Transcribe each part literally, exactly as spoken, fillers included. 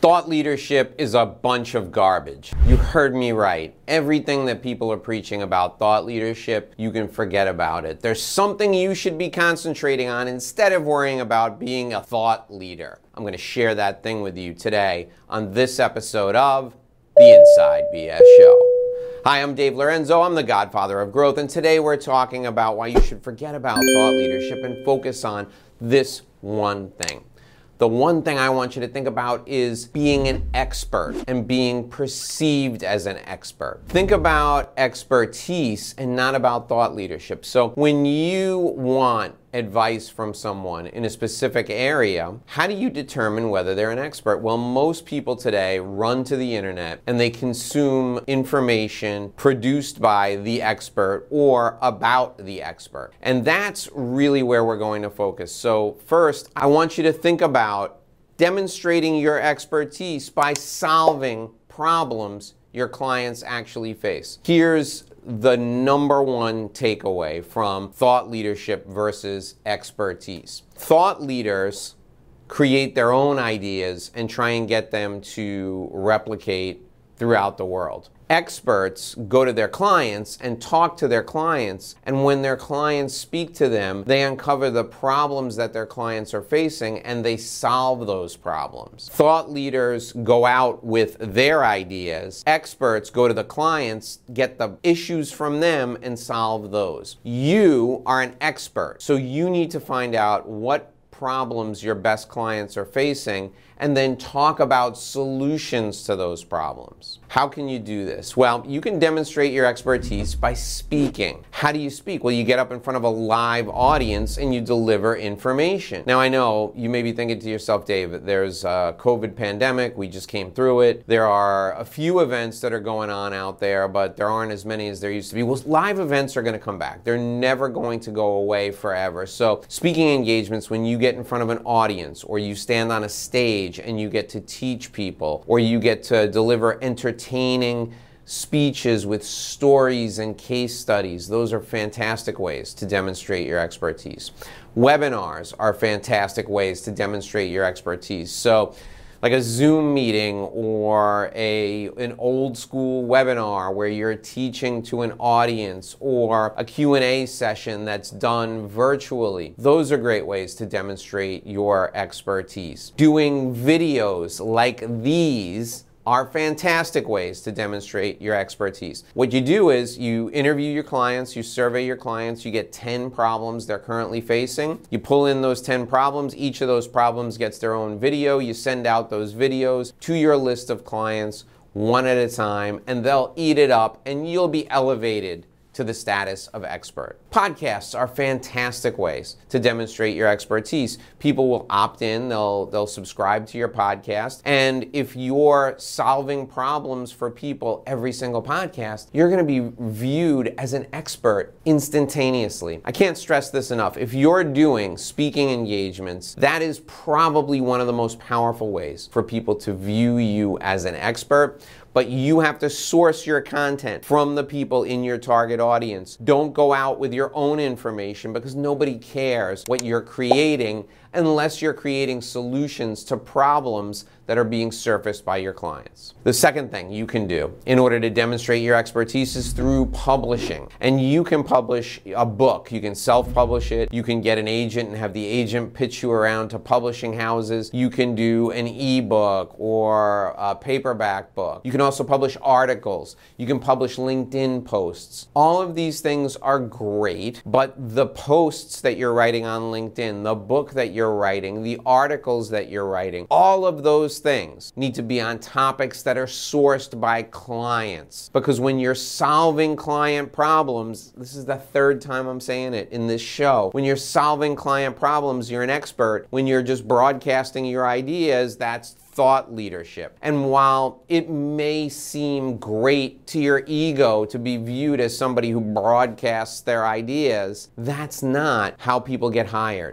Thought leadership is a bunch of garbage. You heard me right. Everything that people are preaching about thought leadership, you can forget about it. There's something you should be concentrating on instead of worrying about being a thought leader. I'm going to share that thing with you today on this episode of The Inside B S Show. Hi, I'm Dave Lorenzo. I'm the Godfather of Growth, and today we're talking about why you should forget about thought leadership and focus on this one thing. The one thing I want you to think about is being an expert and being perceived as an expert. Think about expertise and not about thought leadership. So when you want advice from someone in a specific area, how do you determine whether they're an expert? Well, most people today run to the internet and they consume information produced by the expert or about the expert. And that's really where we're going to focus. So first, I want you to think about demonstrating your expertise by solving problems your clients actually face. Here's the number one takeaway from thought leadership versus expertise. Thought leaders create their own ideas and try and get them to replicate throughout the world. Experts go to their clients and talk to their clients, and when their clients speak to them, they uncover the problems that their clients are facing and they solve those problems. Thought leaders go out with their ideas. Experts go to the clients, get the issues from them, and solve those. You are an expert, so you need to find out what problems your best clients are facing and then talk about solutions to those problems. How can you do this? Well, you can demonstrate your expertise by speaking. How do you speak? Well, you get up in front of a live audience and you deliver information. Now, I know you may be thinking to yourself, Dave, there's a COVID pandemic, we just came through it. There are a few events that are going on out there, but there aren't as many as there used to be. Well, live events are going to come back. They're never going to go away forever. So speaking engagements, when you get in front of an audience or you stand on a stage and you get to teach people, or you get to deliver entertaining speeches with stories and case studies. Those are fantastic ways to demonstrate your expertise. Webinars are fantastic ways to demonstrate your expertise. So like a Zoom meeting or a an old school webinar where you're teaching to an audience, or a Q and A session that's done virtually. Those are great ways to demonstrate your expertise. Doing videos like these are fantastic ways to demonstrate your expertise. What you do is you interview your clients, you survey your clients, you get ten problems they're currently facing. You pull in those ten problems. Each of those problems gets their own video. You send out those videos to your list of clients one at a time, and they'll eat it up, and you'll be elevated to the status of expert. Podcasts are fantastic ways to demonstrate your expertise. People will opt in, they'll they'll subscribe to your podcast, and if you're solving problems for people every single podcast, you're going to be viewed as an expert instantaneously. I can't stress this enough. If you're doing speaking engagements, that is probably one of the most powerful ways for people to view you as an expert. But you have to source your content from the people in your target audience. Don't go out with your own information, because nobody cares what you're creating unless you're creating solutions to problems that are being surfaced by your clients. The second thing you can do in order to demonstrate your expertise is through publishing. And you can publish a book. You can self-publish it. You can get an agent and have the agent pitch you around to publishing houses. You can do an ebook or a paperback book. You can also publish articles. You can publish LinkedIn posts. All of these things are great, but the posts that you're writing on LinkedIn, the book that you're writing, the articles that you're writing, all of those things need to be on topics that are sourced by clients. Because when you're solving client problems, this is the third time I'm saying it in this show, when you're solving client problems, you're an expert. When you're just broadcasting your ideas, that's thought leadership. And while it may seem great to your ego to be viewed as somebody who broadcasts their ideas, that's not how people get hired.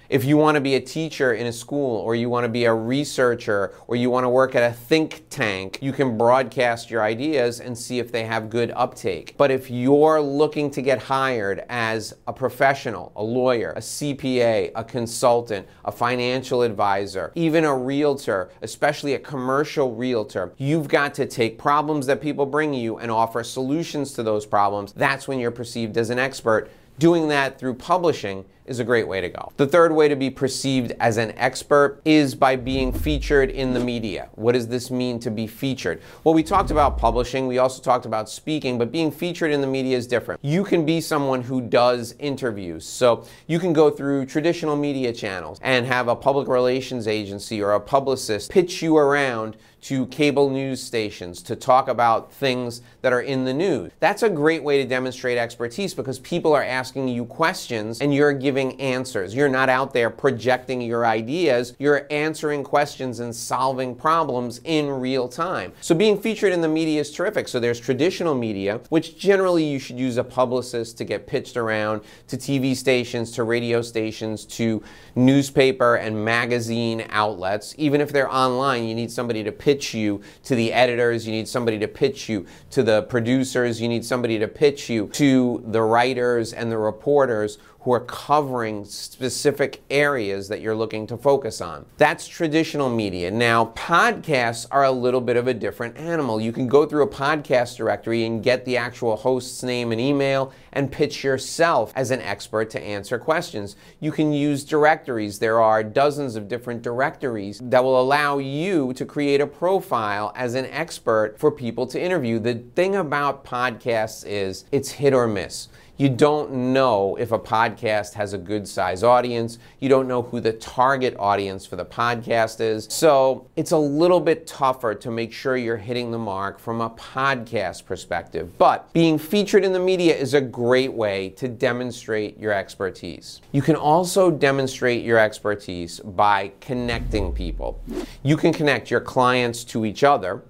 If you want to be a teacher in a school, or you want to be a researcher, or you want to work at a think tank, you can broadcast your ideas and see if they have good uptake. But if you're looking to get hired as a professional, a lawyer, a C P A, a consultant, a financial advisor, even a realtor, especially a commercial realtor, you've got to take problems that people bring you and offer solutions to those problems. That's when you're perceived as an expert. Doing that through publishing is a great way to go. The third way to be perceived as an expert is by being featured in the media. What does this mean to be featured? Well, we talked about publishing, we also talked about speaking, but being featured in the media is different. You can be someone who does interviews. So you can go through traditional media channels and have a public relations agency or a publicist pitch you around to cable news stations to talk about things that are in the news. That's a great way to demonstrate expertise because people are asking you questions and you're giving answers. You're not out there projecting your ideas, you're answering questions and solving problems in real time. So being featured in the media is terrific. So there's traditional media, which generally you should use a publicist to get pitched around to T V stations, to radio stations, to newspaper and magazine outlets. Even if they're online, you need somebody to pitch pitch you to the editors, you need somebody to pitch you to the producers, you need somebody to pitch you to the writers and the reporters who are covering specific areas that you're looking to focus on. That's traditional media. Now, podcasts are a little bit of a different animal. You can go through a podcast directory and get the actual host's name and email and pitch yourself as an expert to answer questions. You can use directories. There are dozens of different directories that will allow you to create a profile as an expert for people to interview. The thing about podcasts is it's hit or miss. You don't know if a podcast has a good size audience. You don't know who the target audience for the podcast is. So it's a little bit tougher to make sure you're hitting the mark from a podcast perspective. But being featured in the media is a great way to demonstrate your expertise. You can also demonstrate your expertise by connecting people. You can connect your clients to each other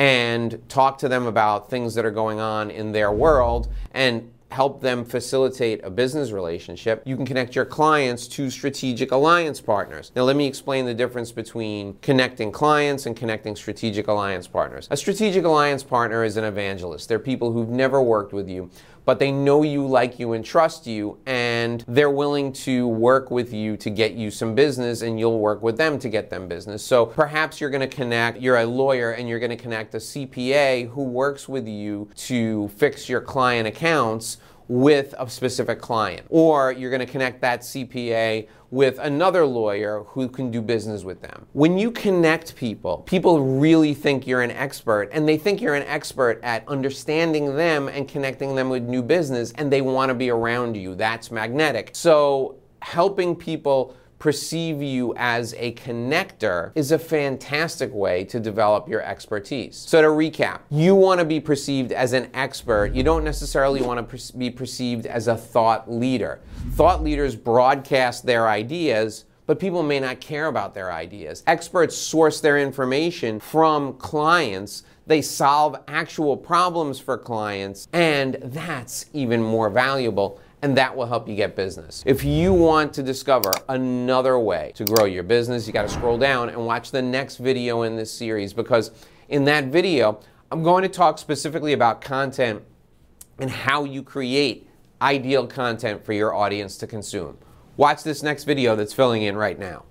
and talk to them about things that are going on in their world and help them facilitate a business relationship. You can connect your clients to strategic alliance partners. Now let me explain the difference between connecting clients and connecting strategic alliance partners. A strategic alliance partner is an evangelist. They're people who've never worked with you, but they know you, like you, and trust you, and they're willing to work with you to get you some business, and you'll work with them to get them business. So perhaps you're going to connect, you're a lawyer, and you're going to connect a C P A who works with you to fix your client accounts with a specific client. Or you're going to connect that C P A with another lawyer who can do business with them. When you connect people, people really think you're an expert, and they think you're an expert at understanding them and connecting them with new business, and they want to be around you. That's magnetic. So helping people perceive you as a connector is a fantastic way to develop your expertise. So to recap, you want to be perceived as an expert. You don't necessarily want to per- be perceived as a thought leader. Thought leaders broadcast their ideas, but people may not care about their ideas. Experts source their information from clients. They solve actual problems for clients, and that's even more valuable, and that will help you get business. If you want to discover another way to grow your business, you got to scroll down and watch the next video in this series, because in that video, I'm going to talk specifically about content and how you create ideal content for your audience to consume. Watch this next video that's filling in right now.